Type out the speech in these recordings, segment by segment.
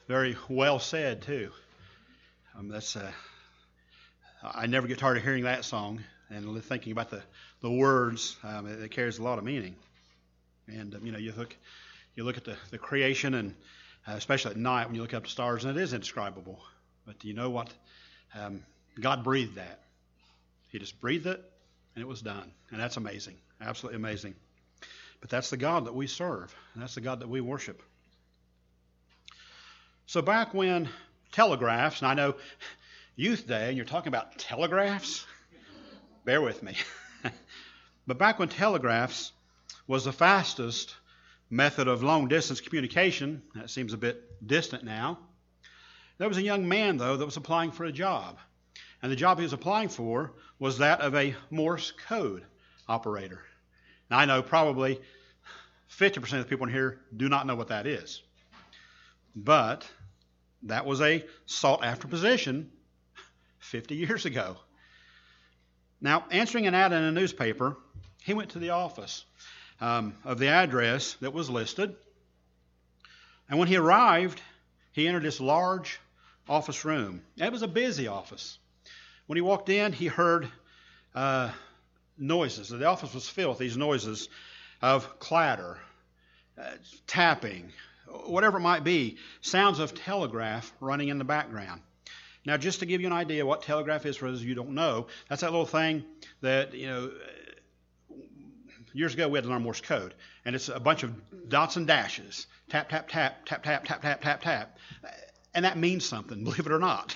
Very well said, too. I never get tired of hearing that song and thinking about the words. It carries a lot of meaning. And, you look at the creation, and especially at night when you look up the stars, and it is indescribable. But you know what? God breathed that. He just breathed it, and it was done. And that's amazing. Absolutely amazing. But that's the God that we serve. And that's the God that we worship. So back when telegraphs, and I know Youth Day, and you're talking about telegraphs, bear with me. But back when telegraphs was the fastest method of long-distance communication, that seems a bit distant now, there was a young man, though, that was applying for a job. And the job he was applying for was that of a Morse code operator. Now, I know probably 50% of the people in here do not know what that is. But that was a sought-after position 50 years ago. Now, answering an ad in a newspaper, he went to the office of the address that was listed. And when he arrived, he entered this large office room. It was a busy office. When he walked in, he heard noises. The office was filled with these noises of clatter, tapping, whatever it might be, sounds of telegraph running in the background. Now, just to give you an idea what telegraph is for those of you who don't know, that's that little thing that, years ago we had to learn Morse code, and it's a bunch of dots and dashes. Tap, tap, tap, tap, tap, tap, tap, tap, tap. And that means something, believe it or not.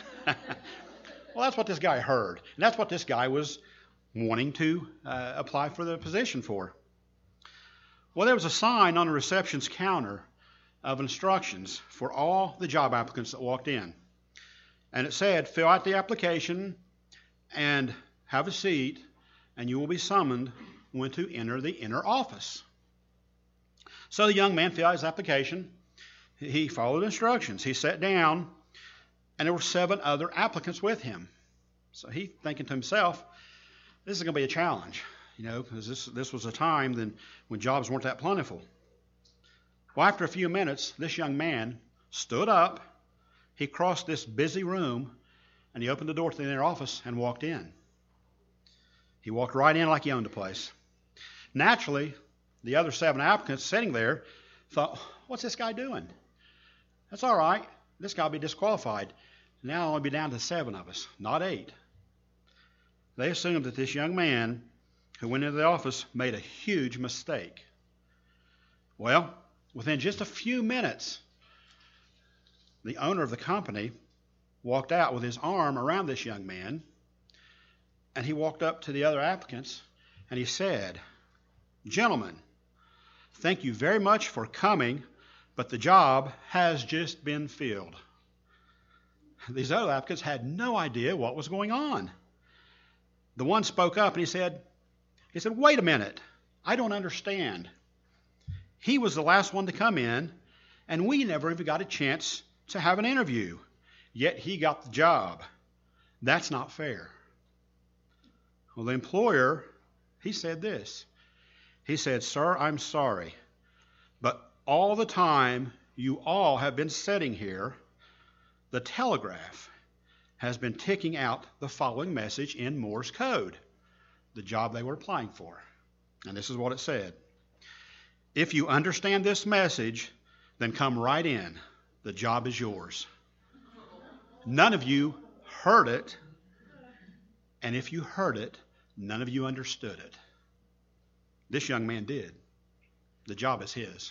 Well, that's what this guy heard. And that's what this guy was wanting to apply for the position for. Well, there was a sign on the reception's counter of instructions for all the job applicants that walked in. And it said, fill out the application and have a seat, and you will be summoned when to enter the inner office. So the young man filled out his application. He followed instructions. He sat down, and there were 7 other applicants with him. So he thinking to himself, this is going to be a challenge, because this was a time when jobs weren't that plentiful. Well, after a few minutes, this young man stood up. He crossed this busy room, and he opened the door to the inner office and walked in. He walked right in like he owned the place. Naturally, the other 7 applicants sitting there thought, what's this guy doing? That's all right. This guy will be disqualified. Now it'll only be down to 7 of us, not 8. They assumed that this young man who went into the office made a huge mistake. Well, within just a few minutes, the owner of the company walked out with his arm around this young man, and he walked up to the other applicants, and he said, gentlemen, thank you very much for coming, but the job has just been filled. These other applicants had no idea what was going on. The one spoke up and he said, wait a minute, I don't understand. He was the last one to come in, and we never even got a chance to have an interview, yet he got the job. That's not fair. Well, the employer, he said this. He said, sir, I'm sorry, but all the time you all have been sitting here, the telegraph has been ticking out the following message in Morse code, the job they were applying for. And this is what it said. If you understand this message, then come right in. The job is yours. None of you heard it, and if you heard it, none of you understood it. This young man did. The job is his.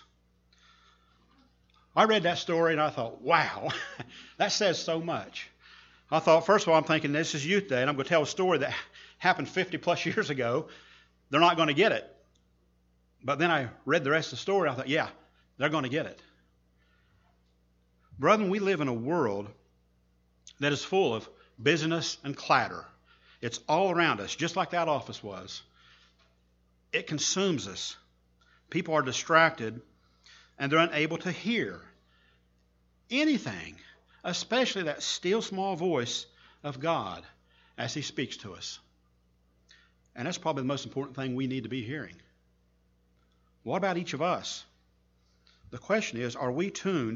I read that story and I thought, wow, that says so much. I thought, first of all, I'm thinking this is Youth Day, and I'm going to tell a story that happened 50 plus years ago. They're not going to get it. But then I read the rest of the story. I thought, yeah, they're going to get it. Brethren, we live in a world that is full of busyness and clatter. It's all around us, just like that office was. It consumes us. People are distracted, and they're unable to hear anything, especially that still small voice of God as He speaks to us. And that's probably the most important thing we need to be hearing. What about each of us? The question is, are we tuned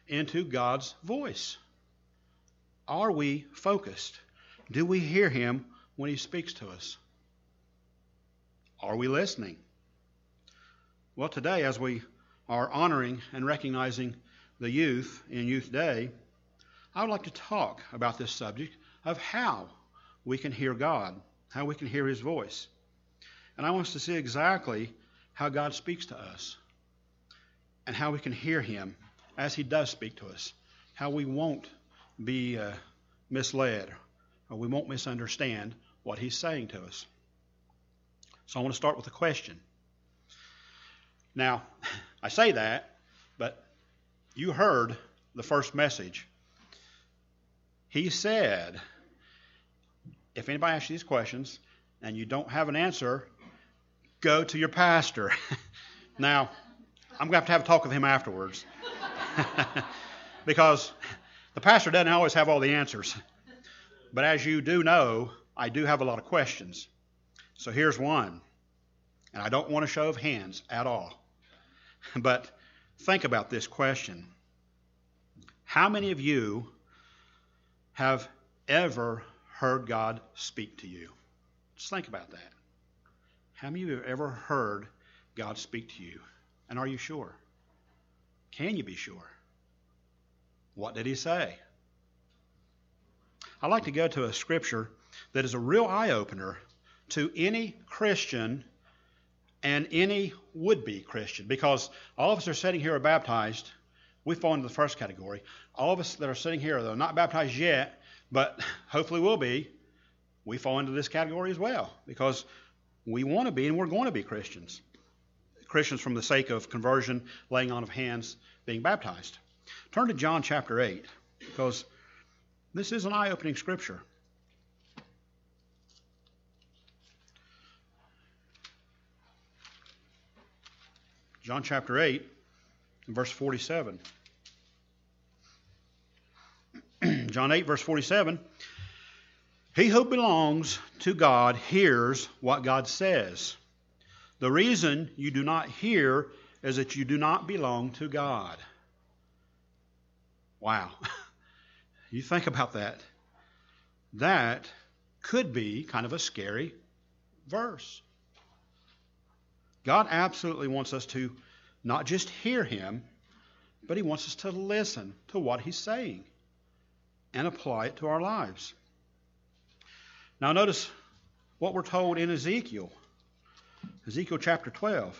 into God's voice? Are we focused? Do we hear Him when He speaks to us? Are we listening? Well, today, as we are honoring and recognizing the youth in Youth Day, I would like to talk about this subject of how we can hear God, how we can hear His voice. And I want us to see exactly how God speaks to us and how we can hear Him as He does speak to us, how we won't be misled or we won't misunderstand what He's saying to us. So I want to start with a question. Now, I say that, but you heard the first message. He said, if anybody asks you these questions and you don't have an answer, go to your pastor. Now, I'm going to have a talk with him afterwards. Because the pastor doesn't always have all the answers. But as you do know, I do have a lot of questions. So here's one. And I don't want a show of hands at all. But think about this question. How many of you have ever heard God speak to you? Just think about that. How many of you have ever heard God speak to you? And are you sure? Can you be sure? What did He say? I'd like to go to a scripture that is a real eye-opener to any Christian and any would-be Christian, because all of us are sitting here are baptized. We fall into the first category. All of us that are sitting here, they're not baptized yet, but hopefully will be. We fall into this category as well, because we want to be and we're going to be Christians. Christians from the sake of conversion, laying on of hands, being baptized. Turn to John chapter 8, because this is an eye-opening scripture. John chapter 8, verse 47. John 8, verse 47. He who belongs to God hears what God says. The reason you do not hear is that you do not belong to God. Wow. You think about that. That could be kind of a scary verse. God absolutely wants us to not just hear Him, but He wants us to listen to what He's saying and apply it to our lives. Now notice what we're told in Ezekiel. Ezekiel chapter 12.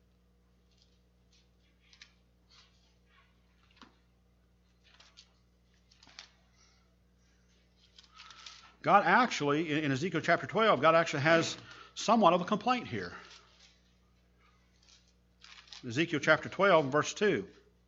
God actually, in Ezekiel chapter 12, God actually has somewhat of a complaint here. Ezekiel chapter 12, verse 2.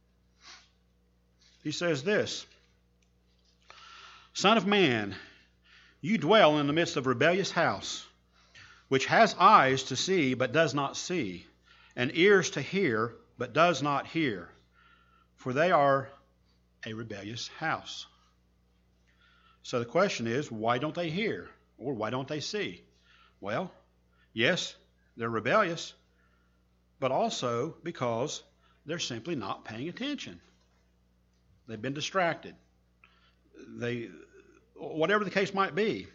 He says this, Son of man, you dwell in the midst of a rebellious house, which has eyes to see but does not see, and ears to hear but does not hear, for they are a rebellious house. So the question is, why don't they hear? Or why don't they see? Well, yes, they're rebellious, but also because they're simply not paying attention. They've been distracted. Whatever the case might be.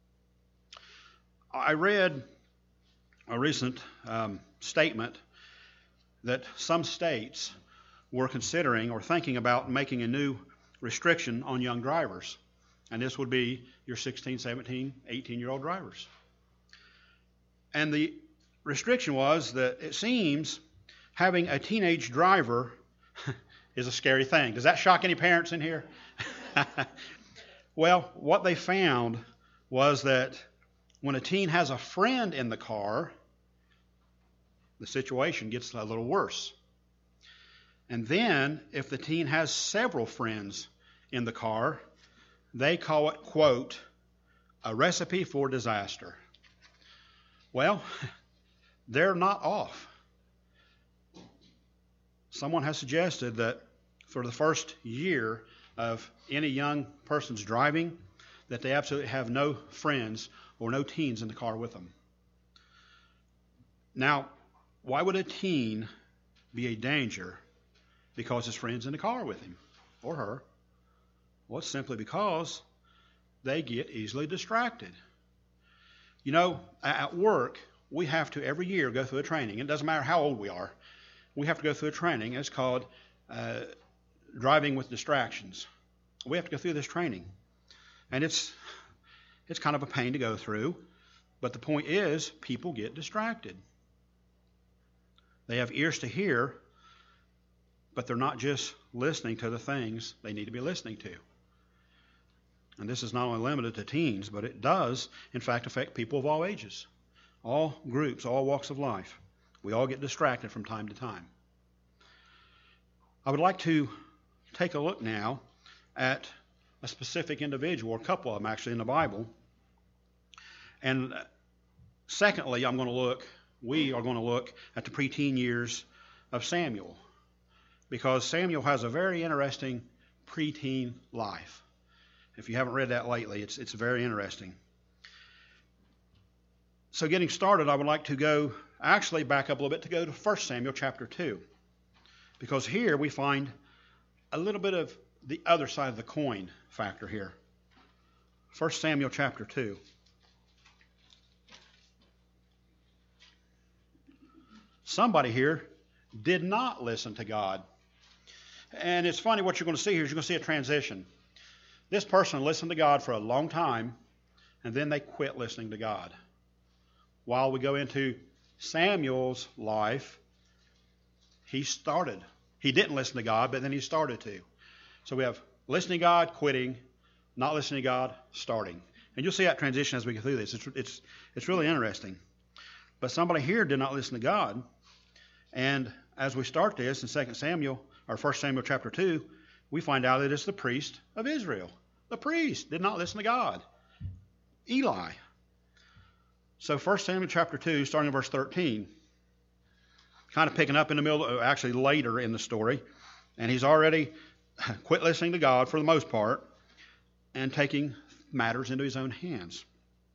I read a recent statement that some states were considering or thinking about making a new restriction on young drivers. And this would be your 16, 17, 18-year-old drivers. And the restriction was that it seems having a teenage driver is a scary thing. Does that shock any parents in here? Well, what they found was that when a teen has a friend in the car, the situation gets a little worse. And then if the teen has several friends in the car, they call it, quote, a recipe for disaster. Well, they're not off. Someone has suggested that for the first year of any young person's driving, that they absolutely have no friends or no teens in the car with them. Now, why would a teen be a danger because his friend's in the car with him? or her? Well, it's simply because they get easily distracted. You know, at work, we have to every year go through a training. It doesn't matter how old we are. We have to go through a training. It's called driving with distractions. We have to go through this training. And it's kind of a pain to go through. But the point is, people get distracted. They have ears to hear, but they're not just listening to the things they need to be listening to. And this is not only limited to teens, but it does, in fact, affect people of all ages, all groups, all walks of life. We all get distracted from time to time. I would like to take a look now at a specific individual, or a couple of them actually, in the Bible. And secondly, we are going to look at the preteen years of Samuel, because Samuel has a very interesting preteen life. If you haven't read that lately, it's very interesting. So getting started, I would like to go, actually back up a little bit to go to 1 Samuel chapter 2. Because here we find a little bit of the other side of the coin factor here. 1 Samuel chapter 2. Somebody here did not listen to God. And it's funny, what you're going to see here is you're going to see a transition. This person listened to God for a long time, and then they quit listening to God. While we go into Samuel's life, he didn't listen to God, but then he started to. So we have listening to God, quitting, not listening to God, starting. And you'll see that transition as we go through this. It's really interesting. But somebody here did not listen to God. And as we start this in 2 Samuel, or 1 Samuel chapter 2, we find out that it's the priest of Israel. The priest did not listen to God. Eli. So 1 Samuel chapter 2, starting in verse 13, kind of picking up in the middle, actually later in the story, and he's already quit listening to God for the most part and taking matters into his own hands.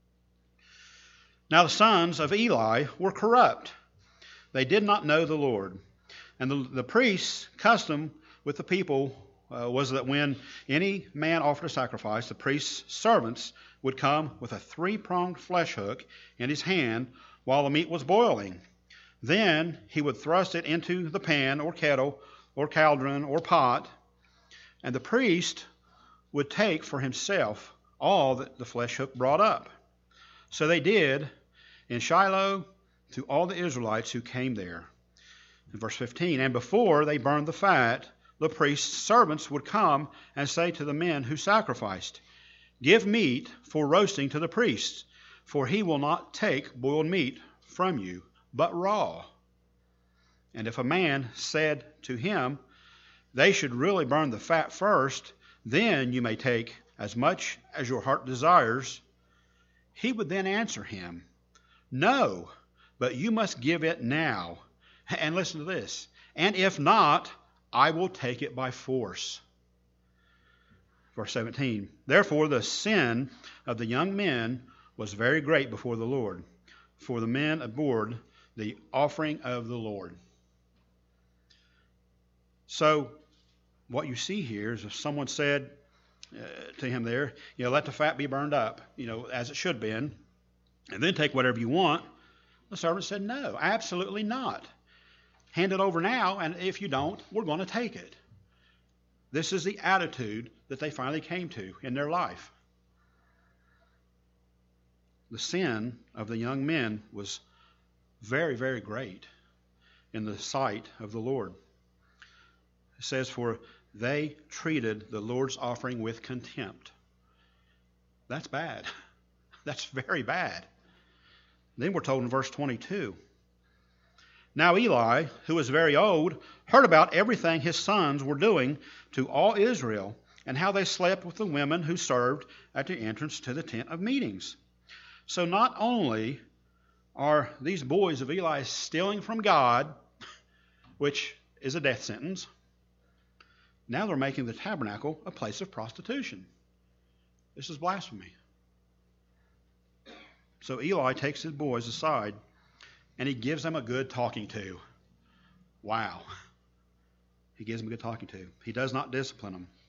Now the sons of Eli were corrupt. They did not know the Lord. And the priest's custom with the people was that when any man offered a sacrifice, the priest's servants would come with a 3-pronged flesh hook in his hand while the meat was boiling. Then he would thrust it into the pan or kettle or cauldron or pot, and the priest would take for himself all that the flesh hook brought up. So they did in Shiloh to all the Israelites who came there. In verse 15, and before they burned the fat, the priest's servants would come and say to the men who sacrificed, give meat for roasting to the priest, for he will not take boiled meat from you, but raw. And if a man said to him, they should really burn the fat first, then you may take as much as your heart desires, he would then answer him, no, but you must give it now. And listen to this, and if not, I will take it by force. Verse 17, therefore the sin of the young men was very great before the Lord, for the men abhorred the offering of the Lord. So what you see here is if someone said to him there, let the fat be burned up, as it should have been, and then take whatever you want, the servant said, no, absolutely not. Hand it over now, and if you don't, we're going to take it. This is the attitude that they finally came to in their life. The sin of the young men was very, very great in the sight of the Lord. It says, for they treated the Lord's offering with contempt. That's bad. That's very bad. Then we're told in verse 22, now Eli, who was very old, heard about everything his sons were doing to all Israel, and how they slept with the women who served at the entrance to the tent of meetings. So not only are these boys of Eli stealing from God, which is a death sentence, now they're making the tabernacle a place of prostitution. This is blasphemy. So Eli takes his boys aside, and he gives them a good talking to. Wow. He gives them a good talking to. He does not discipline them.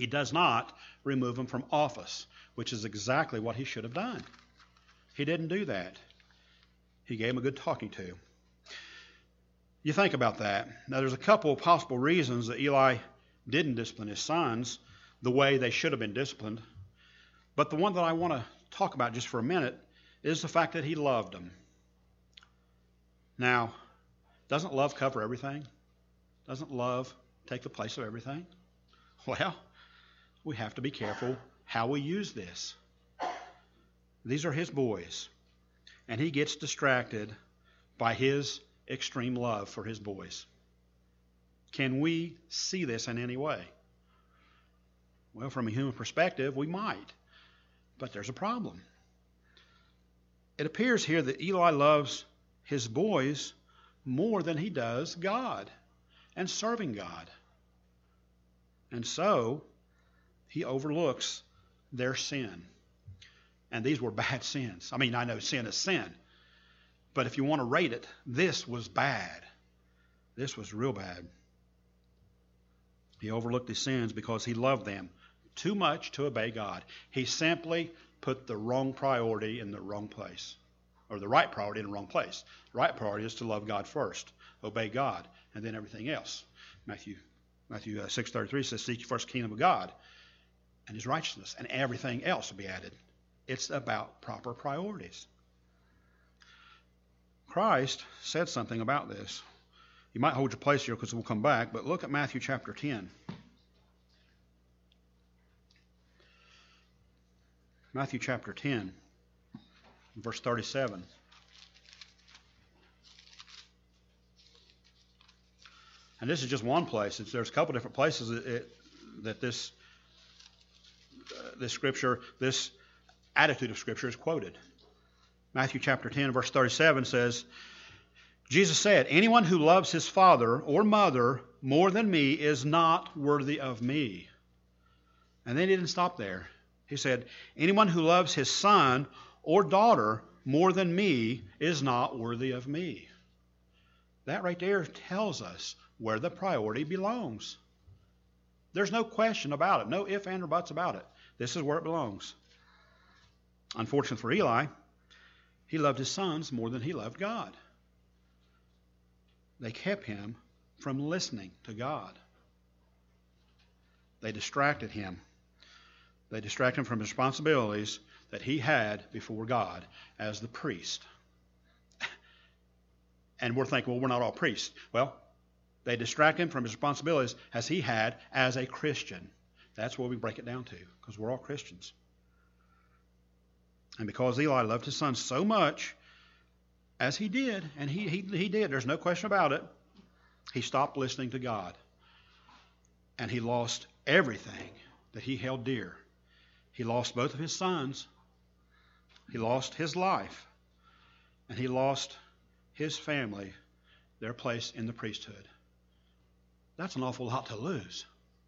He does not remove him from office, which is exactly what he should have done. He didn't do that. He gave him a good talking to. You think about that. Now, there's a couple of possible reasons that Eli didn't discipline his sons the way they should have been disciplined. But the one that I want to talk about just for a minute is the fact that he loved them. Now, doesn't love cover everything? Doesn't love take the place of everything? Well, we have to be careful how we use this. These are his boys, and he gets distracted by his extreme love for his boys. Can we see this in any way? Well, from a human perspective, we might, but there's a problem. It appears here that Eli loves his boys more than he does God and serving God. And so, he overlooks their sin. And these were bad sins. I mean, I know sin is sin. But if you want to rate it, this was bad. This was real bad. He overlooked his sins because he loved them too much to obey God. He simply put the wrong priority in the wrong place. Or the right priority in the wrong place. The right priority is to love God first, obey God, and then everything else. Matthew 6:33 says, "Seek ye first the kingdom of God and his righteousness, and everything else will be added." It's about proper priorities. Christ said something about this. You might hold your place here because we'll come back, but look at Matthew chapter 10. Matthew chapter 10, verse 37. And this is just one place. There's a couple different places that this scripture, this attitude of Scripture is quoted. Matthew chapter 10, verse 37 says, Jesus said, "Anyone who loves his father or mother more than me is not worthy of me." And then he didn't stop there. He said, "Anyone who loves his son or daughter more than me is not worthy of me." That right there tells us where the priority belongs. There's no question about it, no ifs, ands, or buts about it. This is where it belongs. Unfortunately for Eli, he loved his sons more than he loved God. They kept him from listening to God. They distracted him. They distracted him from his responsibilities that he had before God as the priest. And we're thinking, well, we're not all priests. Well, they distracted him from his responsibilities as he had as a Christian. That's what we break it down to, because we're all Christians. And because Eli loved his son so much, as he did, and he did, there's no question about it, he stopped listening to God. And he lost everything that he held dear. He lost both of his sons. He lost his life. And he lost his family, their place in the priesthood. That's an awful lot to lose.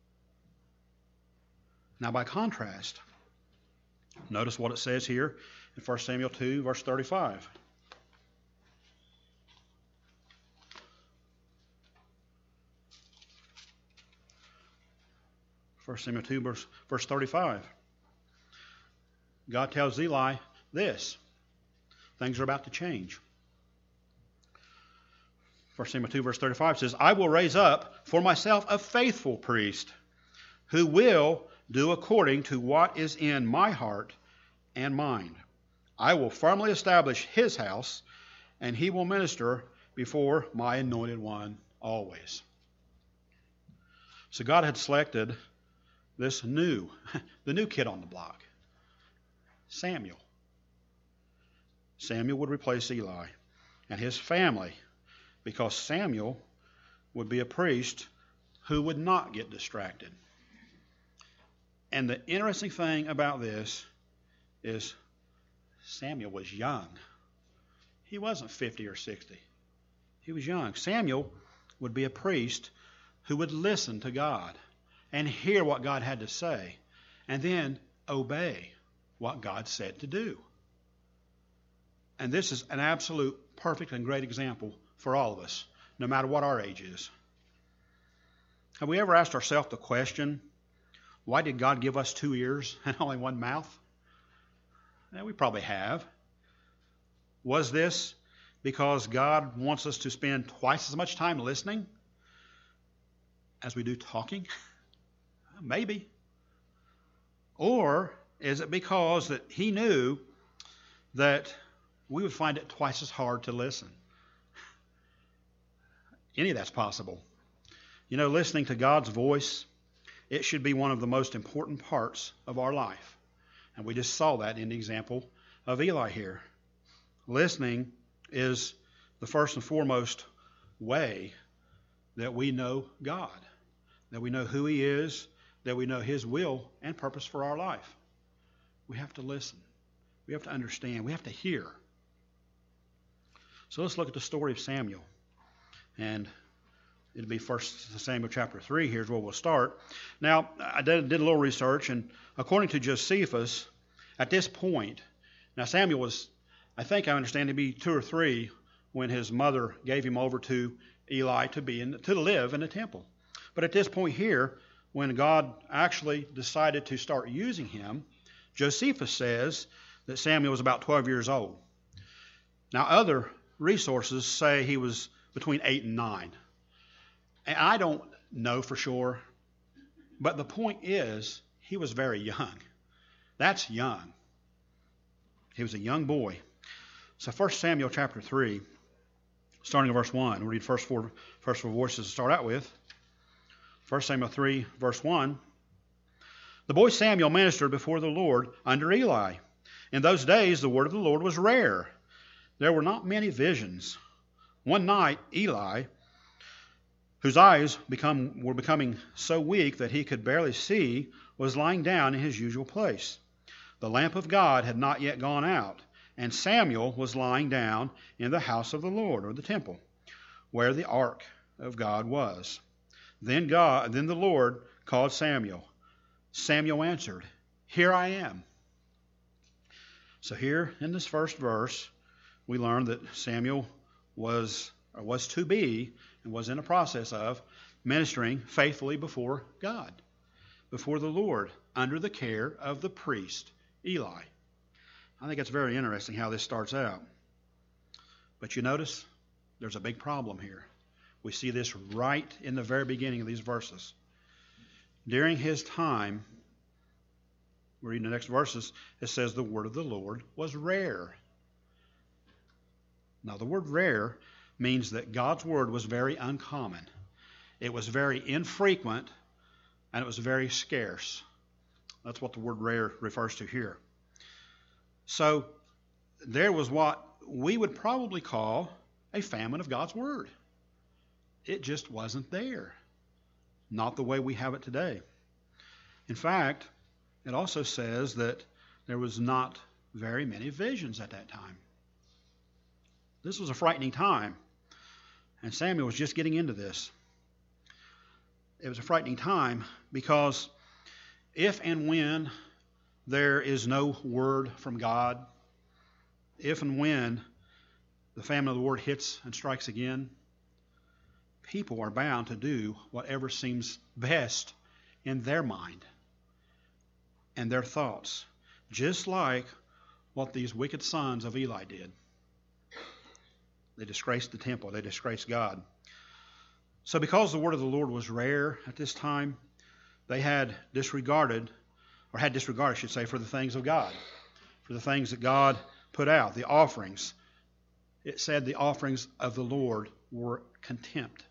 Now, by contrast, notice what it says here in 1 Samuel 2, verse 35. First Samuel 2, verse 35. God tells Eli this. Things are about to change. 1 Samuel 2, verse 35 says, "I will raise up for myself a faithful priest who will do according to what is in my heart and mind. I will firmly establish his house, and he will minister before my anointed one always." So God had selected the new kid on the block, Samuel. Samuel would replace Eli and his family, because Samuel would be a priest who would not get distracted. And the interesting thing about this is Samuel was young. He wasn't 50 or 60. He was young. Samuel would be a priest who would listen to God and hear what God had to say, and then obey what God said to do. And this is an absolute perfect and great example for all of us, no matter what our age is. Have we ever asked ourselves the question, Why did God give us 2 ears and only 1 mouth? We probably have. Was this because God wants us to spend twice as much time listening as we do talking? Maybe. Or is it because that He knew that we would find it twice as hard to listen? Any of that's possible. Listening to God's voice, it should be one of the most important parts of our life. And we just saw that in the example of Eli here. Listening is the first and foremost way that we know God, that we know who He is, that we know His will and purpose for our life. We have to listen. We have to understand. We have to hear. So let's look at the story of Samuel. And it'll be 1 Samuel chapter 3. Here's where we'll start. Now, I did a little research, and according to Josephus, at this point, now Samuel was, I think I understand, to be 2 or 3 when his mother gave him over to Eli to live in the temple. But at this point here, when God actually decided to start using him, Josephus says that Samuel was about 12 years old. Now, other resources say he was between 8 and 9. And I don't know for sure, but the point is, he was very young. That's young. He was a young boy. So 1 Samuel chapter 3, starting in verse 1, we'll read first four verses to start out with. 1 Samuel 3, verse 1. The boy Samuel ministered before the Lord under Eli. In those days, the word of the Lord was rare. There were not many visions. One night, Eli, whose eyes were becoming so weak that he could barely see, was lying down in his usual place. The lamp of God had not yet gone out, and Samuel was lying down in the house of the Lord, or the temple, where the ark of God was. Then the Lord called Samuel. Samuel answered, "Here I am." So here in this first verse, we learn that Samuel was to be and was in a process of ministering faithfully before God, before the Lord, under the care of the priest, Eli. I think it's very interesting how this starts out. But you notice there's a big problem here. We see this right in the very beginning of these verses. During his time, we're reading the next verses, it says the word of the Lord was rare. Now, the word rare means that God's word was very uncommon. It was very infrequent, and it was very scarce. That's what the word rare refers to here. So there was what we would probably call a famine of God's word. It just wasn't there. Not the way we have it today. In fact, it also says that there was not very many visions at that time. This was a frightening time, and Samuel was just getting into this. It was a frightening time because if and when there is no word from God, if and when the famine of the word hits and strikes again, people are bound to do whatever seems best in their mind and their thoughts, just like what these wicked sons of Eli did. They disgraced the temple. They disgraced God. So because the word of the Lord was rare at this time, they had disregarded, for the things of God, for the things that God put out, the offerings. It said the offerings of the Lord were contempt.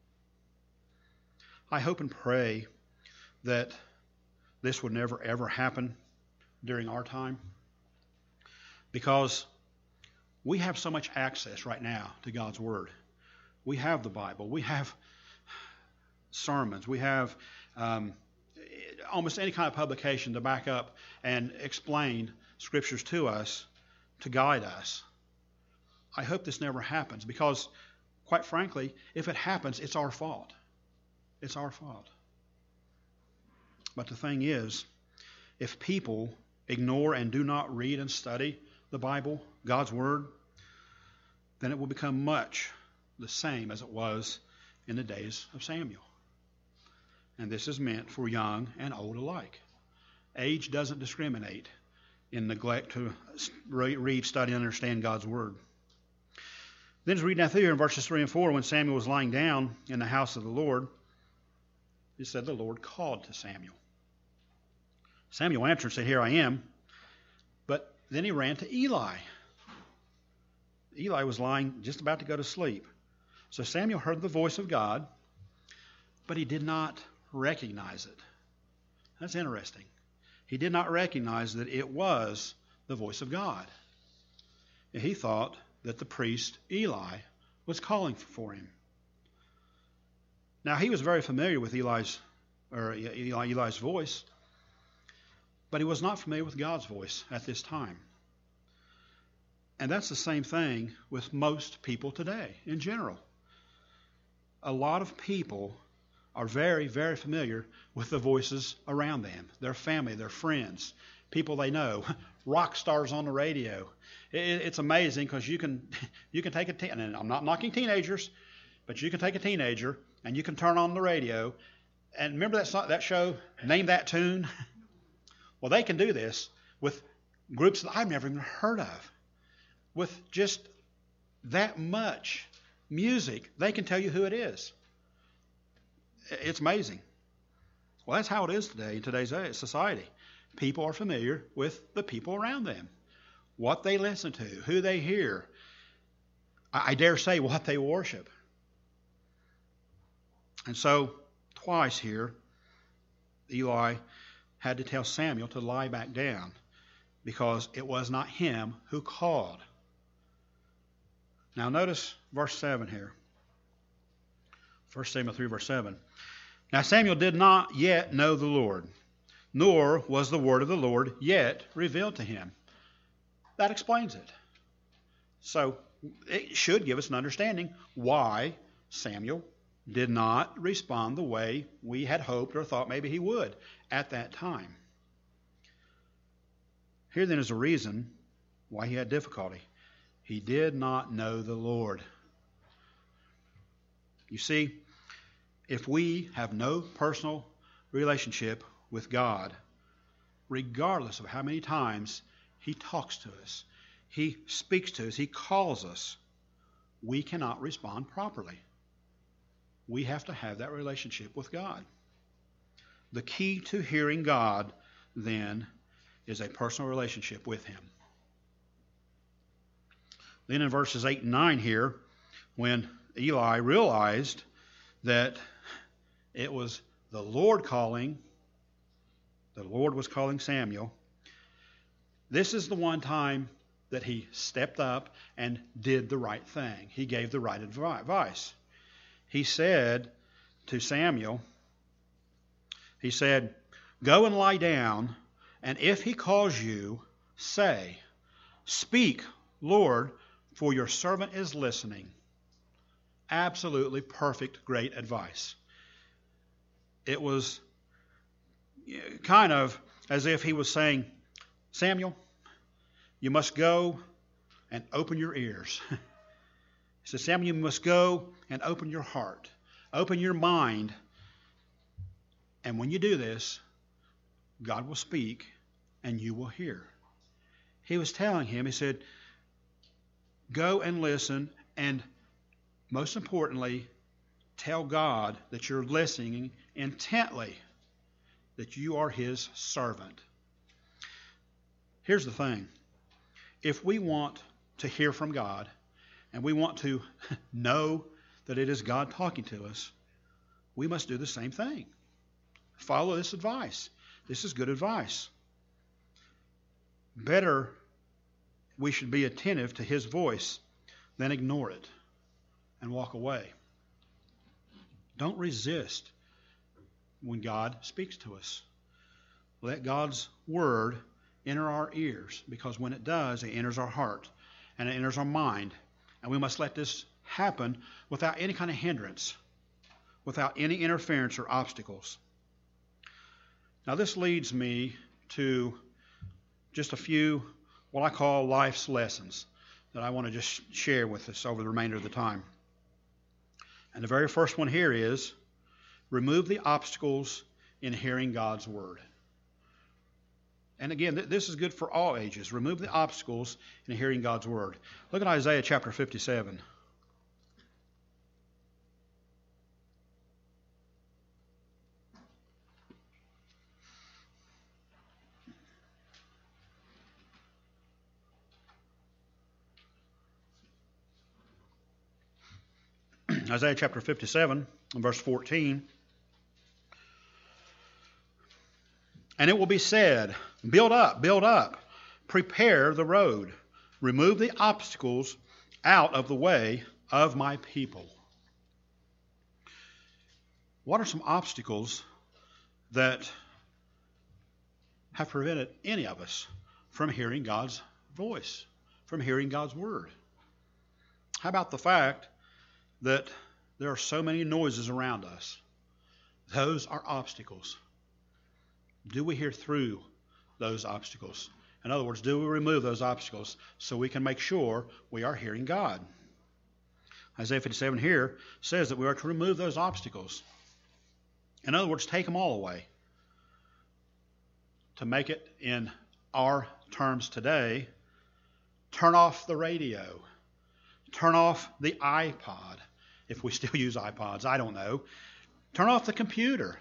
I hope and pray that this would never, ever happen during our time, because we have so much access right now to God's Word. We have the Bible. We have sermons. We have almost any kind of publication to back up and explain Scriptures to us, to guide us. I hope this never happens because, quite frankly, if it happens, it's our fault. It's our fault. But the thing is, if people ignore and do not read and study the Bible, God's Word, then it will become much the same as it was in the days of Samuel. And this is meant for young and old alike. Age doesn't discriminate in neglect to read, study, and understand God's Word. Then as we read down through here in verses 3 and 4, when Samuel was lying down in the house of the Lord, it said the Lord called to Samuel. Samuel answered and said, "Here I am." But then he ran to Eli. Eli was lying just about to go to sleep. So Samuel heard the voice of God, but he did not recognize it. That's interesting. He did not recognize that it was the voice of God. He thought that the priest Eli was calling for him. Now he was very familiar with Eli's voice, but he was not familiar with God's voice at this time. And that's the same thing with most people today in general. A lot of people are very, very familiar with the voices around them, their family, their friends, people they know, rock stars on the radio. It's amazing because you can take and I'm not knocking teenagers, but you can take a teenager and you can turn on the radio. And remember that show, Name That Tune? Well, they can do this with groups that I've never even heard of. With just that much music, they can tell you who it is. It's amazing. Well, that's how it is today in today's society. People are familiar with the people around them, what they listen to, who they hear. I dare say what they worship. And so, twice here, Eli had to tell Samuel to lie back down because it was not him who called. Now notice verse 7 here. 1 Samuel 3, verse 7. Now Samuel did not yet know the Lord, nor was the word of the Lord yet revealed to him. That explains it. So it should give us an understanding why Samuel did not respond the way we had hoped or thought maybe he would at that time. Here then is a reason why he had difficulty. He did not know the Lord. You see, if we have no personal relationship with God, regardless of how many times He talks to us, He speaks to us, He calls us, we cannot respond properly. We have to have that relationship with God. The key to hearing God, then, is a personal relationship with Him. Then in verses 8 and 9 here, when Eli realized that it was the Lord calling, the Lord was calling Samuel, this is the one time that he stepped up and did the right thing. He gave the right advice. He said to Samuel, he said, "Go and lie down, and if he calls you, say, 'Speak, Lord, for your servant is listening.'" Absolutely perfect, great advice. It was kind of as if he was saying, "Samuel, you must go and open your ears." He said, "Samuel, you must go and open your heart, open your mind. And when you do this, God will speak and you will hear." He was telling him, he said, go and listen, and most importantly, tell God that you're listening intently, that you are His servant. Here's the thing. If we want to hear from God, and we want to know that it is God talking to us, we must do the same thing. Follow this advice. This is good advice. Better we should be attentive to His voice than ignore it and walk away. Don't resist when God speaks to us. Let God's word enter our ears, because when it does, it enters our heart and it enters our mind. And we must let this happen without any kind of hindrance, without any interference or obstacles. Now this leads me to just a few what I call life's lessons that I want to just share with us over the remainder of the time. And the very first one here is, remove the obstacles in hearing God's word. And again, this is good for all ages. Remove the obstacles in hearing God's word. Look at Isaiah chapter 57. Isaiah chapter 57, verse 14. And it will be said, build up, prepare the road, remove the obstacles out of the way of my people. What are some obstacles that have prevented any of us from hearing God's voice, from hearing God's word? How about the fact that there are so many noises around us? Those are obstacles. Do we hear through those obstacles? In other words, do we remove those obstacles so we can make sure we are hearing God? Isaiah 57 here says that we are to remove those obstacles. In other words, take them all away. To make it in our terms today, turn off the radio. Turn off the iPod, if we still use iPods, I don't know. Turn off the computer.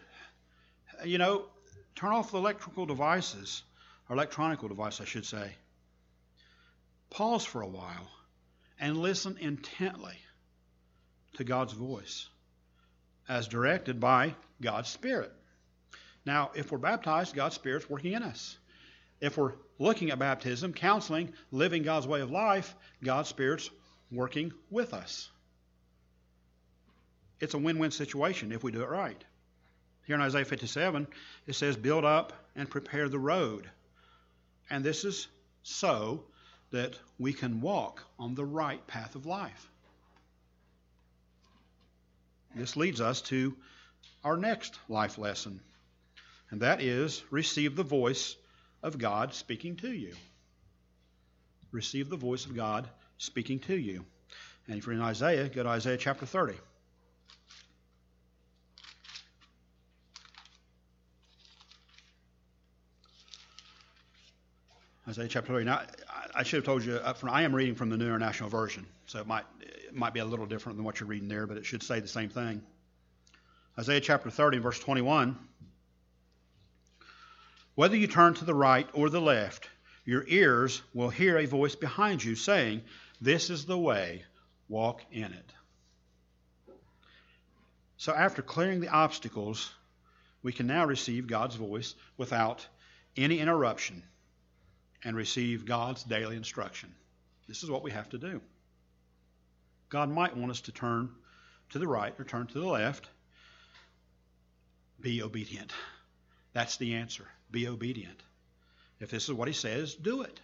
Turn off the electronical devices, I should say. Pause for a while and listen intently to God's voice as directed by God's Spirit. Now, if we're baptized, God's Spirit's working in us. If we're looking at baptism, counseling, living God's way of life, God's Spirit's working with us. It's a win-win situation if we do it right. Here in Isaiah 57, it says, build up and prepare the road. And this is so that we can walk on the right path of life. This leads us to our next life lesson, and that is receive the voice of God speaking to you. Receive the voice of God speaking to you. And if you're in Isaiah, go to Isaiah chapter 30. Isaiah chapter 30. Now, I should have told you up front, I am reading from the New International Version, so it might be a little different than what you're reading there, but it should say the same thing. Isaiah chapter 30, verse 21. Whether you turn to the right or the left, your ears will hear a voice behind you saying, this is the way, walk in it. So after clearing the obstacles, we can now receive God's voice without any interruption and receive God's daily instruction. This is what we have to do. God might want us to turn to the right or turn to the left. Be obedient. That's the answer. Be obedient. If this is what he says, do it.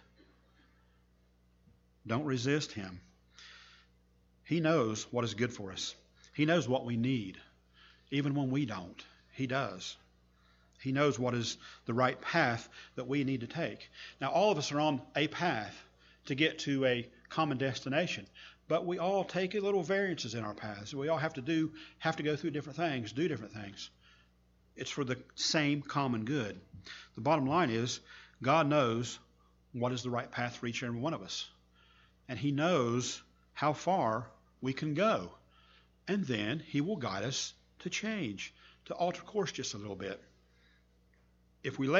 Don't resist him. He knows what is good for us. He knows what we need. Even when we don't, he does. He knows what is the right path that we need to take. Now, all of us are on a path to get to a common destination, but we all take little variances in our paths. We all have to go through different things, do different things. It's for the same common good. The bottom line is God knows what is the right path for each and every one of us. And he knows how far we can go. And then he will guide us to change, to alter course just a little bit. If we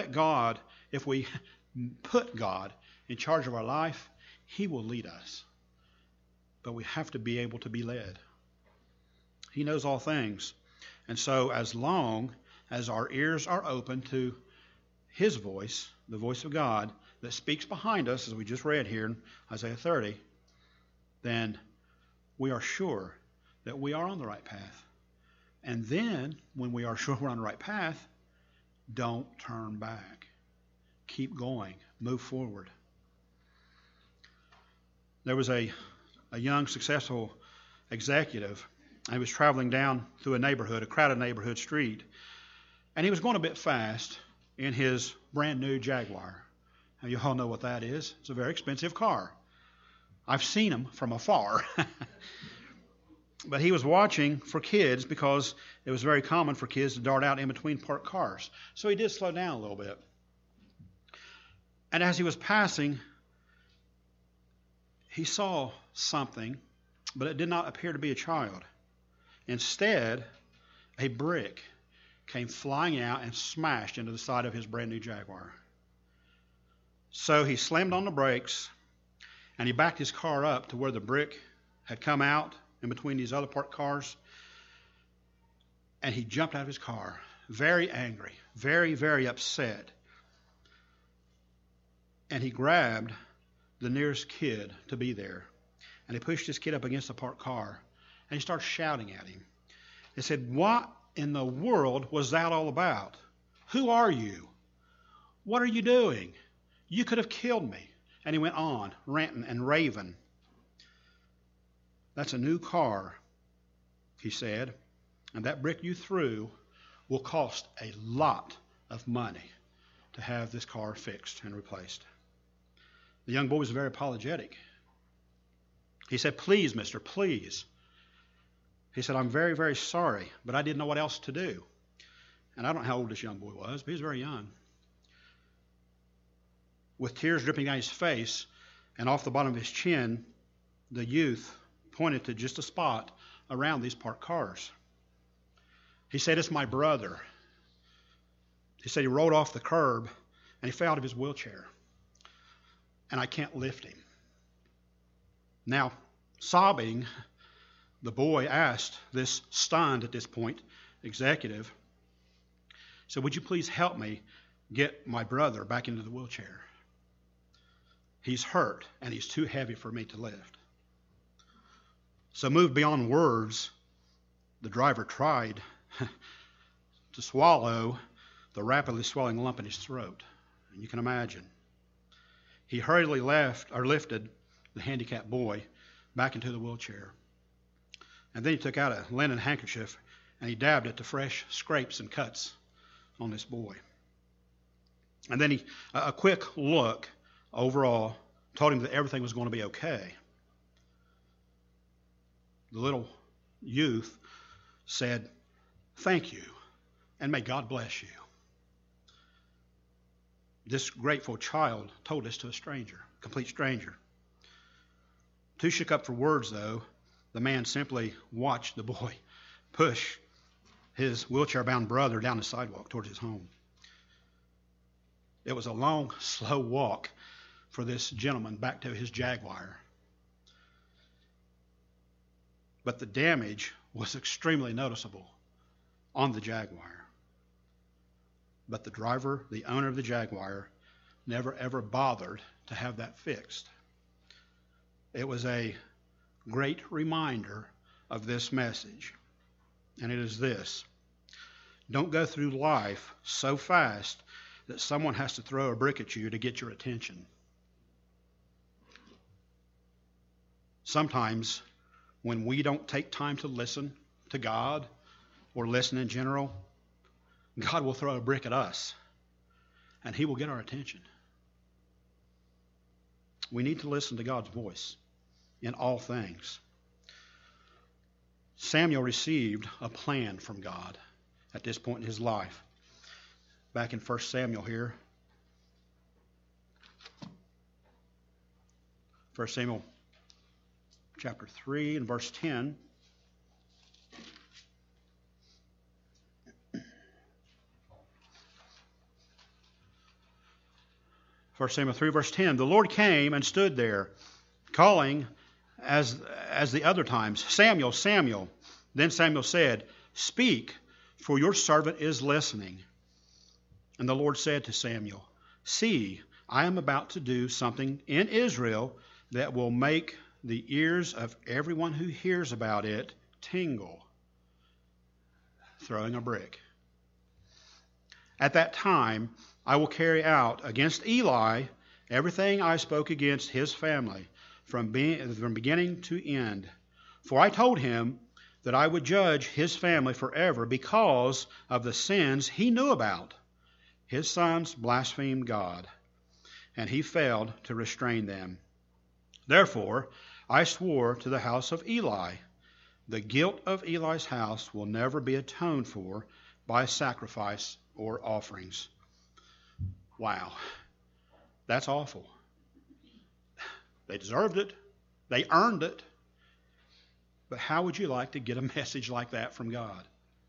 put God in charge of our life, he will lead us. But we have to be able to be led. He knows all things. And so as long as our ears are open to his voice, the voice of God that speaks behind us, as we just read here in Isaiah 30, then we are sure that we are on the right path. And then, when we are sure we're on the right path, don't turn back. Keep going. Move forward. There was a young, successful executive. He was traveling down through a crowded neighborhood street, and he was going a bit fast in his brand new Jaguar. Now, you all know what that is. It's a very expensive car. I've seen them from afar. But he was watching for kids because it was very common for kids to dart out in between parked cars. So he did slow down a little bit. And as he was passing, he saw something, but it did not appear to be a child. Instead, a brick came flying out and smashed into the side of his brand new Jaguar. So he slammed on the brakes and he backed his car up to where the brick had come out in between these other parked cars. And he jumped out of his car, very angry, very, very upset. And he grabbed the nearest kid to be there. And he pushed his kid up against the parked car. And he started shouting at him. He said, "What in the world was that all about? Who are you? What are you doing? You could have killed me." And he went on, ranting and raving. "That's a new car," he said, "and that brick you threw will cost a lot of money to have this car fixed and replaced." The young boy was very apologetic. He said, "Please, mister, please." He said, "I'm very, very sorry, but I didn't know what else to do." And I don't know how old this young boy was, but he was very young. With tears dripping down his face and off the bottom of his chin, the youth pointed to just a spot around these parked cars. He said, "It's my brother." He said he rolled off the curb and he fell out of his wheelchair. And I can't lift him. Now, sobbing, the boy asked this stunned at this point executive, so "Would you please help me get my brother back into the wheelchair? He's hurt and he's too heavy for me to lift." So moved beyond words, the driver tried to swallow the rapidly swelling lump in his throat. And you can imagine. He hurriedly lifted the handicapped boy back into the wheelchair. And then he took out a linen handkerchief and he dabbed at the fresh scrapes and cuts on this boy. And then a quick look overall told him that everything was going to be okay. The little youth said, "Thank you, and may God bless you." This grateful child told this to a stranger, complete stranger. Too shook up for words, though, the man simply watched the boy push his wheelchair-bound brother down the sidewalk towards his home. It was a long, slow walk for this gentleman back to his Jaguar. But the damage was extremely noticeable on the Jaguar. But the driver, the owner of the Jaguar, never ever bothered to have that fixed. It was a great reminder of this message. And it is this: don't go through life so fast that someone has to throw a brick at you to get your attention. Sometimes when we don't take time to listen to God or listen in general, God will throw a brick at us and He will get our attention. We need to listen to God's voice in all things. Samuel received a plan from God at this point in his life. Back in 1 Samuel here. 1 Samuel chapter 3 and verse 10. First Samuel 3 verse 10. The Lord came and stood there, calling as the other times, "Samuel, Samuel." Then Samuel said, "Speak, for your servant is listening." And the Lord said to Samuel, "See, I am about to do something in Israel that will make the ears of everyone who hears about it tingle." Throwing a brick. "At that time, I will carry out against Eli everything I spoke against his family from beginning to end. For I told him that I would judge his family forever because of the sins he knew about. His sons blasphemed God, and he failed to restrain them. Therefore, I swore to the house of Eli, The guilt of Eli's house will never be atoned for by sacrifice or offerings. Wow. That's awful. They deserved it. They earned it. But how would you like to get a message like that from God?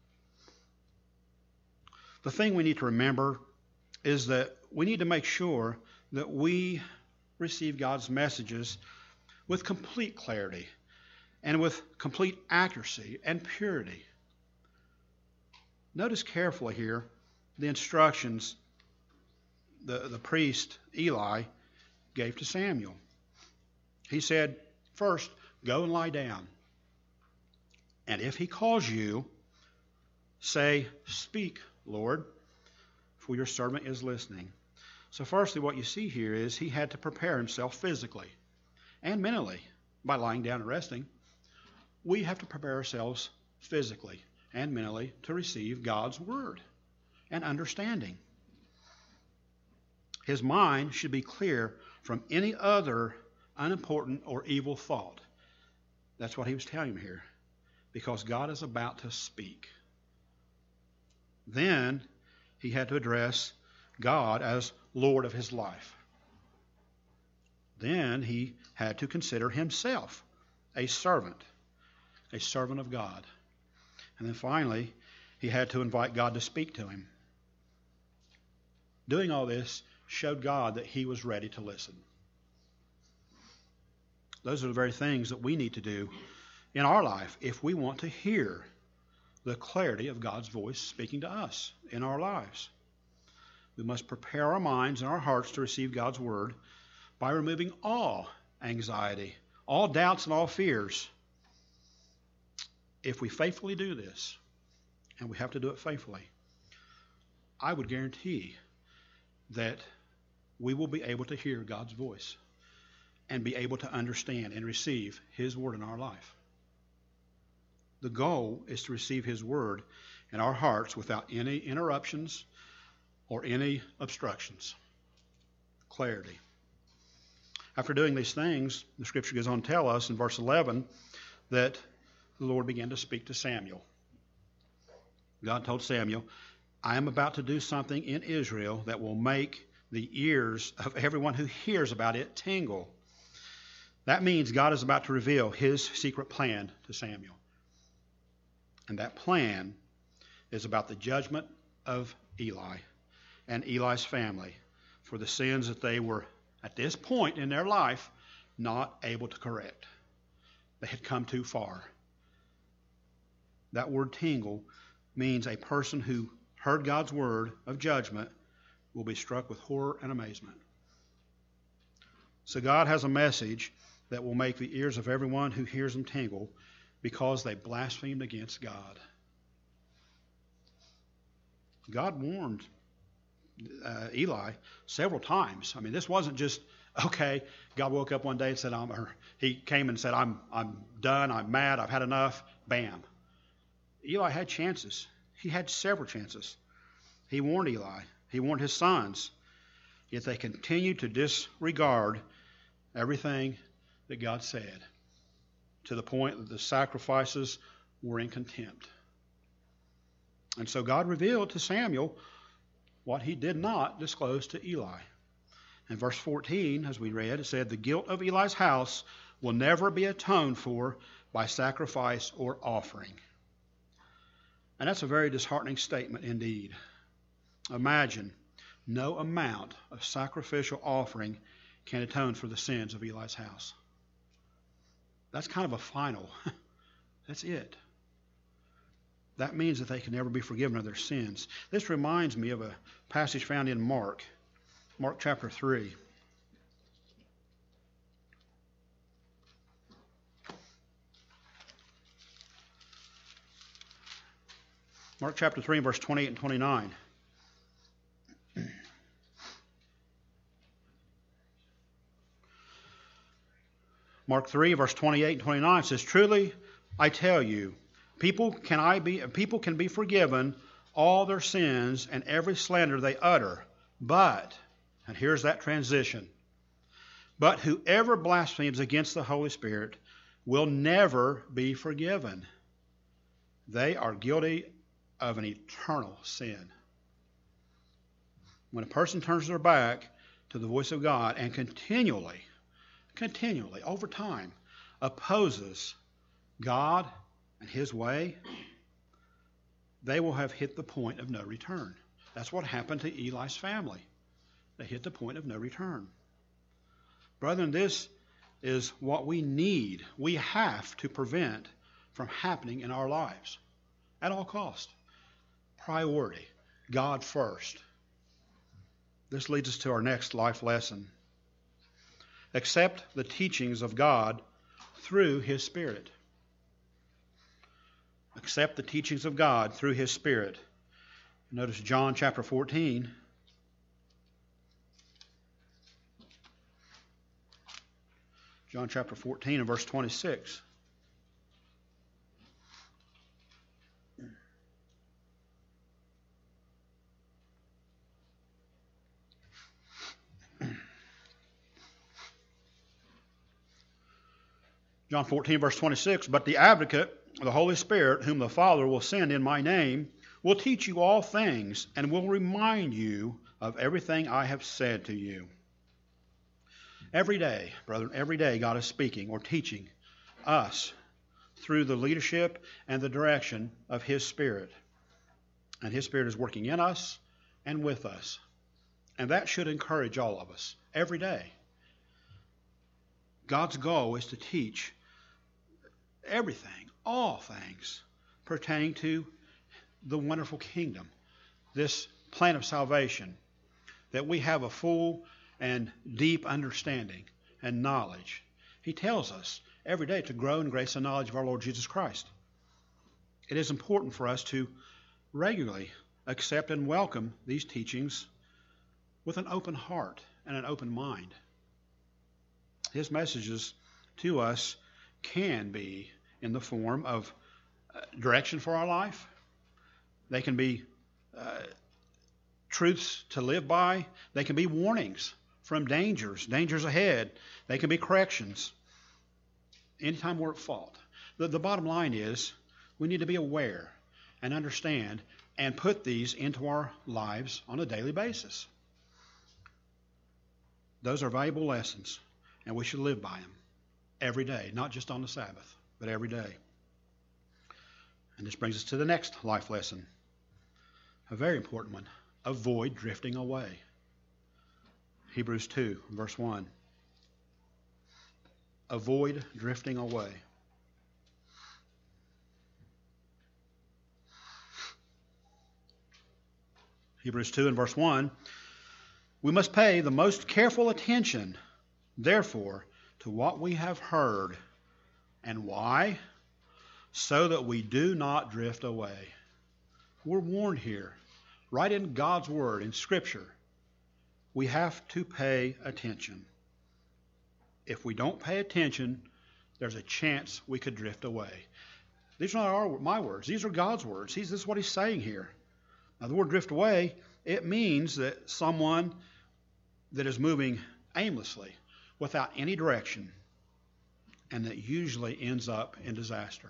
The thing we need to remember is that we need to make sure that we receive God's messages with complete clarity and with complete accuracy and purity. Notice carefully here the instructions the priest Eli gave to Samuel. He said, first, go and lie down. And if he calls you, say, speak, Lord, for your servant is listening. So firstly, what you see here is he had to prepare himself physically and mentally by lying down and resting. We have to prepare ourselves physically and mentally to receive God's word and understanding. His mind should be clear from any other unimportant or evil thought. That's what he was telling him here, because God is about to speak. Then he had to address God as Lord of his life. Then he had to consider himself a servant of God. And then finally, he had to invite God to speak to him. Doing all this showed God that he was ready to listen. Those are the very things that we need to do in our life if we want to hear the clarity of God's voice speaking to us in our lives. We must prepare our minds and our hearts to receive God's word by removing all anxiety, all doubts, and all fears. If we faithfully do this, and we have to do it faithfully, I would guarantee that we will be able to hear God's voice and be able to understand and receive his word in our life. The goal is to receive his word in our hearts without any interruptions or any obstructions. Clarity. After doing these things, the scripture goes on to tell us in verse 11 that the Lord began to speak to Samuel. God told Samuel, I am about to do something in Israel that will make the ears of everyone who hears about it tingle. That means God is about to reveal his secret plan to Samuel. And that plan is about the judgment of Eli and Eli's family for the sins that they were, at this point in their life, not able to correct. They had come too far. That word tingle means a person who heard God's word of judgment will be struck with horror and amazement. So God has a message that will make the ears of everyone who hears them tingle because they blasphemed against God. God warned Eli several times. I mean, this wasn't just, okay, God woke up one day and said, he came and said, I'm done, I'm mad, I've had enough, bam. Eli had chances. He had several chances. He warned Eli. He warned his sons. Yet they continued to disregard everything that God said, to the point that the sacrifices were in contempt. And so God revealed to Samuel what he did not disclose to Eli. In verse 14, as we read, it said, the guilt of Eli's house will never be atoned for by sacrifice or offering. And that's a very disheartening statement indeed. Imagine, no amount of sacrificial offering can atone for the sins of Eli's house. That's kind of a final. That's it. That means that they can never be forgiven of their sins. This reminds me of a passage found in Mark chapter 3. Mark chapter 3, verse 28 and 29. Mark 3, verse 28 and 29 says, truly, I tell you, people can be forgiven all their sins and every slander they utter. But, and here's that transition, but whoever blasphemes against the Holy Spirit will never be forgiven. They are guilty of an eternal sin. When a person turns their back to the voice of God and continually, over time, opposes God and His way, they will have hit the point of no return. That's what happened to Eli's family. They hit the point of no return. Brethren, this is what we need. We have to prevent from happening in our lives at all costs. Priority. God first. This leads us to our next life lesson. Accept the teachings of God through His Spirit. Accept the teachings of God through His Spirit. Notice John chapter 14. John chapter 14 and verse 26. John 14 verse 26, but the advocate, the Holy Spirit, whom the Father will send in my name, will teach you all things and will remind you of everything I have said to you. Every day, brethren, every day God is speaking or teaching us through the leadership and the direction of His Spirit. And His Spirit is working in us and with us. And that should encourage all of us every day. God's goal is to teach everything, all things pertaining to the wonderful kingdom, this plan of salvation, that we have a full and deep understanding and knowledge. He tells us every day to grow in grace and knowledge of our Lord Jesus Christ. It is important for us to regularly accept and welcome these teachings with an open heart and an open mind. His messages to us can be in the form of direction for our life. They can be truths to live by. They can be warnings from dangers ahead. They can be corrections anytime we're at fault. The bottom line is we need to be aware and understand and put these into our lives on a daily basis. Those are valuable lessons, and we should live by them every day, not just on the Sabbath, but every day. And this brings us to the next life lesson, a very important one. Avoid drifting away. Hebrews 2, verse 1. Avoid drifting away. Hebrews 2 and verse 1. We must pay the most careful attention, therefore, to what we have heard. And why? So that we do not drift away. We're warned here, right in God's Word, in Scripture. We have to pay attention. If we don't pay attention, there's a chance we could drift away. These are not my words. These are God's words. This is what He's saying here. Now, the word drift away, it means that someone that is moving aimlessly, without any direction, and that usually ends up in disaster.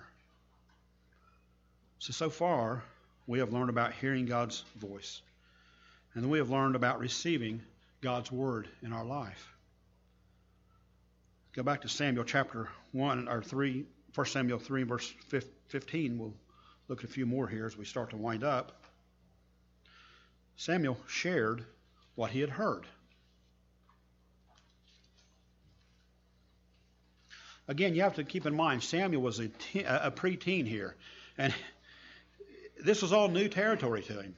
So far, we have learned about hearing God's voice, and then we have learned about receiving God's word in our life. Go back to Samuel chapter 1 or 3, 1 Samuel 3, verse 15. We'll look at a few more here as we start to wind up. Samuel shared what he had heard. Again, you have to keep in mind, Samuel was a preteen here, and this was all new territory to him.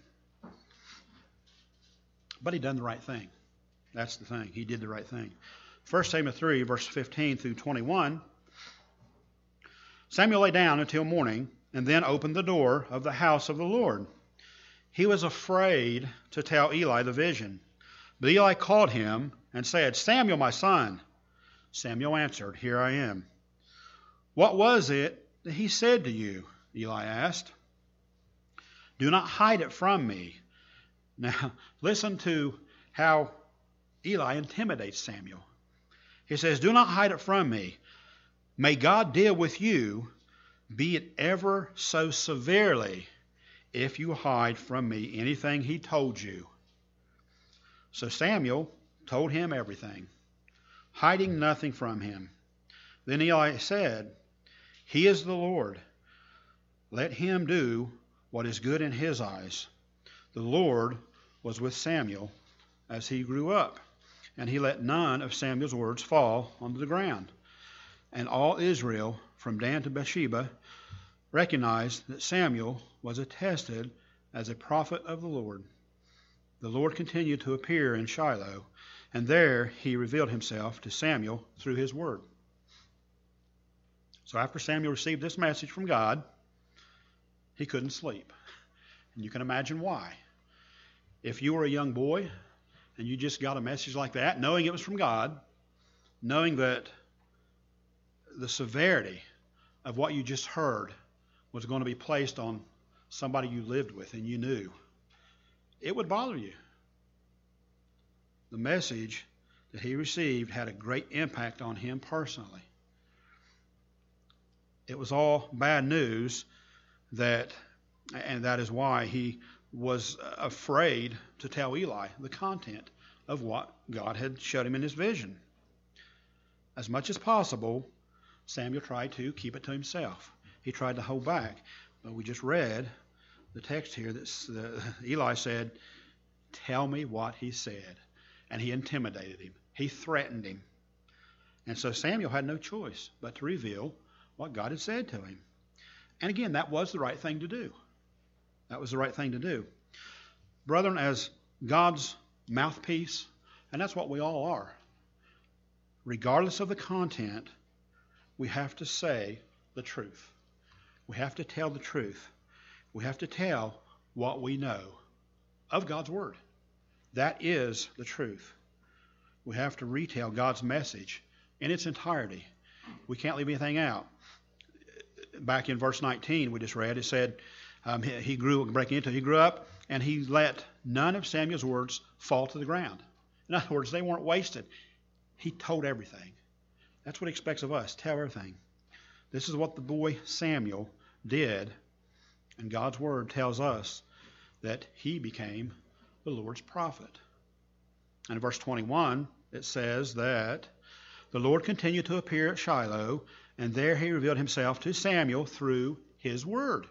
But he done the right thing. That's the thing. He did the right thing. 1 Samuel 3, verse 15 through 21. Samuel lay down until morning, and then opened the door of the house of the Lord. He was afraid to tell Eli the vision. But Eli called him and said, Samuel, my son. Samuel answered, Here I am. What was it that he said to you? Eli asked. Do not hide it from me. Now, listen to how Eli intimidates Samuel. He says, Do not hide it from me. May God deal with you, be it ever so severely, if you hide from me anything he told you. So Samuel told him everything, hiding nothing from him. Then Eli said, He is the Lord. Let him do what is good in his eyes. The Lord was with Samuel as he grew up, and he let none of Samuel's words fall onto the ground. And all Israel, from Dan to Beersheba, recognized that Samuel was attested as a prophet of the Lord. The Lord continued to appear in Shiloh, and there he revealed himself to Samuel through his word. So after Samuel received this message from God, he couldn't sleep. And you can imagine why. If you were a young boy and you just got a message like that, knowing it was from God, knowing that the severity of what you just heard was going to be placed on somebody you lived with and you knew, it would bother you. The message that he received had a great impact on him personally. It was all bad news, and that is why he was afraid to tell Eli the content of what God had showed him in his vision. As much as possible, Samuel tried to keep it to himself. He tried to hold back. But we just read the text here that Eli said, Tell me what he said. And he intimidated him. He threatened him. And so Samuel had no choice but to reveal what God had said to him. And again, that was the right thing to do. That was the right thing to do. Brethren, as God's mouthpiece, and that's what we all are, regardless of the content, we have to say the truth. We have to tell the truth. We have to tell what we know of God's Word. That is the truth. We have to retell God's message in its entirety. We can't leave anything out. Back in verse 19 we just read, it said he grew up and he let none of Samuel's words fall to the ground. In other words, they weren't wasted. He told everything. That's what he expects of us. Tell everything. This is what the boy Samuel did. And God's word tells us that he became the Lord's prophet. And in verse 21, it says that the Lord continued to appear at Shiloh, and there he revealed himself to Samuel through his word.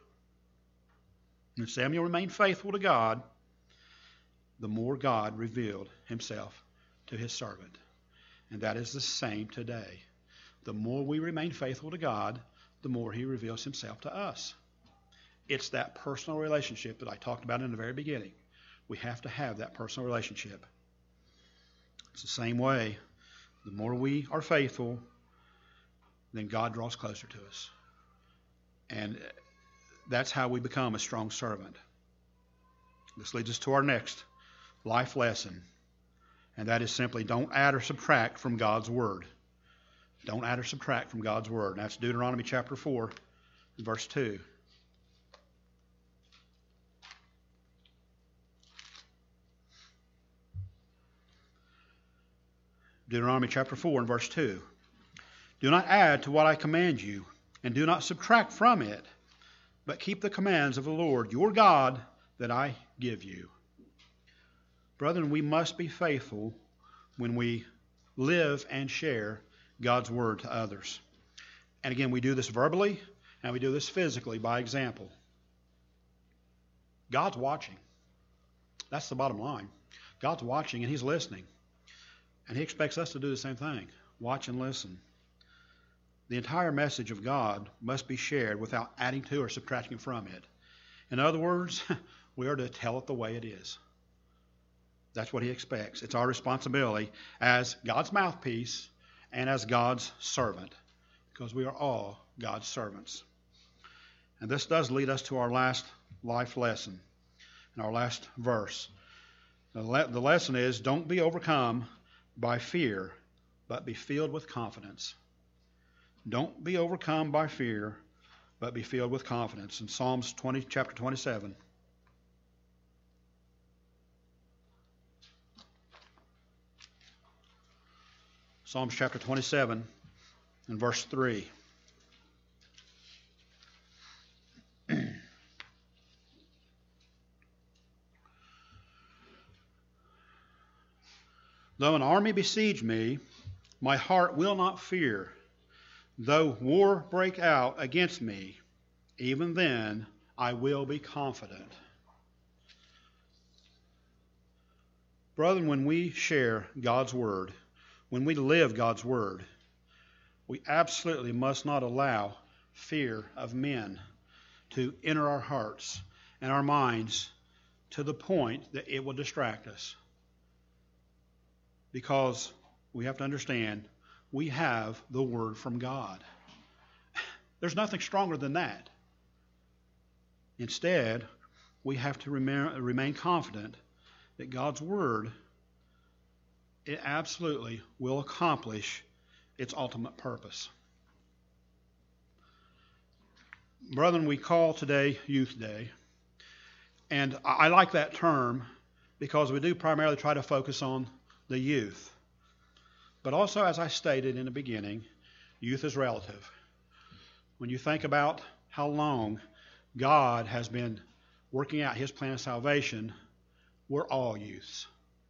And Samuel remained faithful to God, the more God revealed himself to his servant. And that is the same today. The more we remain faithful to God, the more he reveals himself to us. It's that personal relationship that I talked about in the very beginning. We have to have that personal relationship. It's the same way. The more we are faithful, then God draws closer to us. And that's how we become a strong servant. This leads us to our next life lesson. And that is simply don't add or subtract from God's Word. Don't add or subtract from God's Word. And that's Deuteronomy chapter 4, verse 2. Deuteronomy chapter 4 and verse 2. Do not add to what I command you, and do not subtract from it, but keep the commands of the Lord your God that I give you. Brethren, we must be faithful when we live and share God's word to others. And again, we do this verbally, and we do this physically by example. God's watching. That's the bottom line. God's watching, and he's listening. And he expects us to do the same thing. Watch and listen. The entire message of God must be shared without adding to or subtracting from it. In other words, we are to tell it the way it is. That's what he expects. It's our responsibility as God's mouthpiece and as God's servant, because we are all God's servants. And this does lead us to our last life lesson, and our last verse. The lesson is, don't be overcome by fear, but be filled with confidence. Don't be overcome by fear, but be filled with confidence. In Psalms 20, chapter 27. Psalms chapter 27 and verse 3. Though an army besiege me, my heart will not fear. Though war break out against me, even then I will be confident. Brethren, when we share God's Word, when we live God's Word, we absolutely must not allow fear of men to enter our hearts and our minds to the point that it will distract us. Because we have to understand, we have the Word from God. There's nothing stronger than that. Instead, we have to remain confident that God's Word, it absolutely will accomplish its ultimate purpose. Brethren, we call today Youth Day. And I like that term because we do primarily try to focus on the youth. But also, as I stated in the beginning, youth is relative. When you think about how long God has been working out His plan of salvation, we're all youths.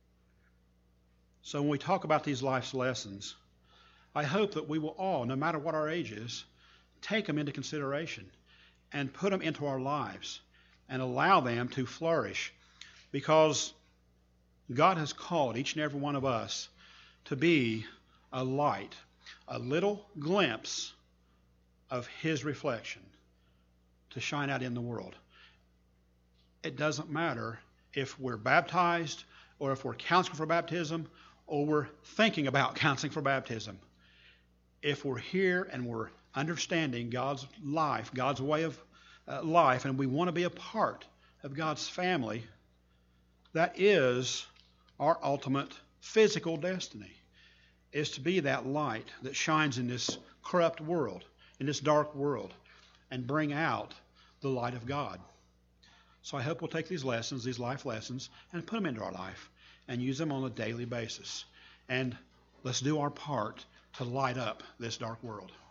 So when we talk about these life's lessons, I hope that we will all, no matter what our age is, take them into consideration and put them into our lives and allow them to flourish, because God has called each and every one of us to be a light, a little glimpse of His reflection to shine out in the world. It doesn't matter if we're baptized or if we're counseling for baptism or we're thinking about counseling for baptism. If we're here and we're understanding God's life, God's way of life, and we want to be a part of God's family, that is our ultimate physical destiny, is to be that light that shines in this corrupt world, in this dark world, and bring out the light of God. So I hope we'll take these lessons, these life lessons, and put them into our life and use them on a daily basis. And let's do our part to light up this dark world.